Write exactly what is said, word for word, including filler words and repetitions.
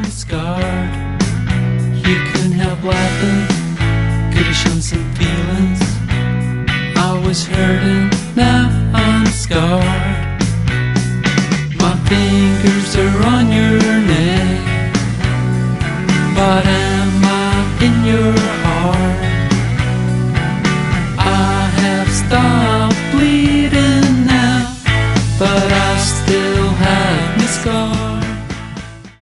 scarred. You couldn't help laughing, could've shown some feelings. I was hurting, now I'm scarred. My fingers are on your